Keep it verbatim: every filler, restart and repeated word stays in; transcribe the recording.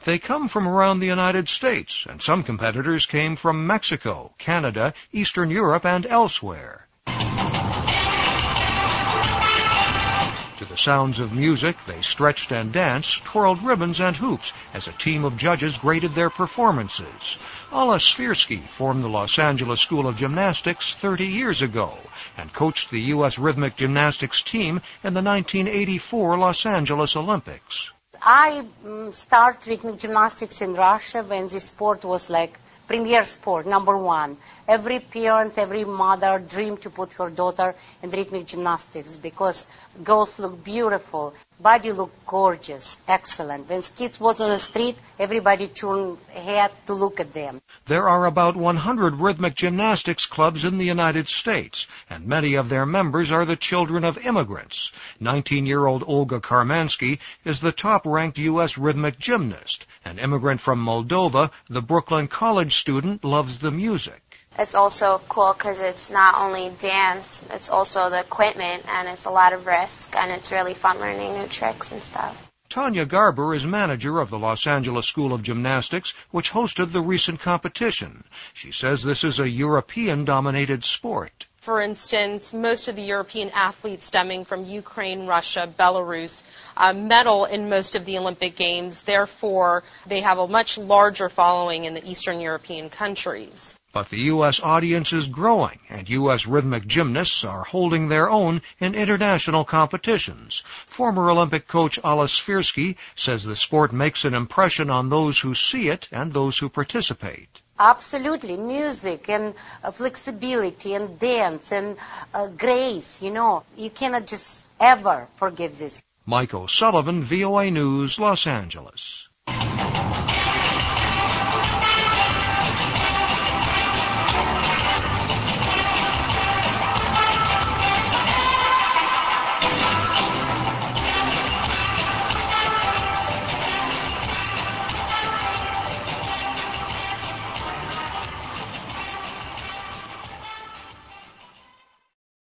They come from around the United States, and some competitors came from Mexico, Canada, Eastern Europe, and elsewhere. To the sounds of music, they stretched and danced, twirled ribbons and hoops as a team of judges graded their performances. Alla Svirsky formed the Los Angeles School of Gymnastics thirty years ago and coached the U S rhythmic gymnastics team in the nineteen eighty-four Los Angeles Olympics. I um, started rhythmic gymnastics in Russia when this sport was like premier sport, number one. Every parent, every mother dreamed to put her daughter in rhythmic gymnastics because girls look beautiful, body look gorgeous, excellent. When kids walk on the street, everybody turned head to look at them. There are about one hundred rhythmic gymnastics clubs in the United States, and many of their members are the children of immigrants. nineteen-year-old Olga Karmansky is the top-ranked U S rhythmic gymnast. An immigrant from Moldova, the Brooklyn College student loves the music. It's also cool because it's not only dance, it's also the equipment, and it's a lot of risk, and it's really fun learning new tricks and stuff. Tanya Garber is manager of the Los Angeles School of Gymnastics, which hosted the recent competition. She says this is a European-dominated sport. For instance, most of the European athletes stemming from Ukraine, Russia, Belarus uh, medal in most of the Olympic Games. Therefore, they have a much larger following in the Eastern European countries. But the U S audience is growing, and U S rhythmic gymnasts are holding their own in international competitions. Former Olympic coach Alla Svirsky says the sport makes an impression on those who see it and those who participate. Absolutely. Music and uh, flexibility and dance and uh, grace, you know. You cannot just ever forget this. Mike O'Sullivan, V O A News, Los Angeles.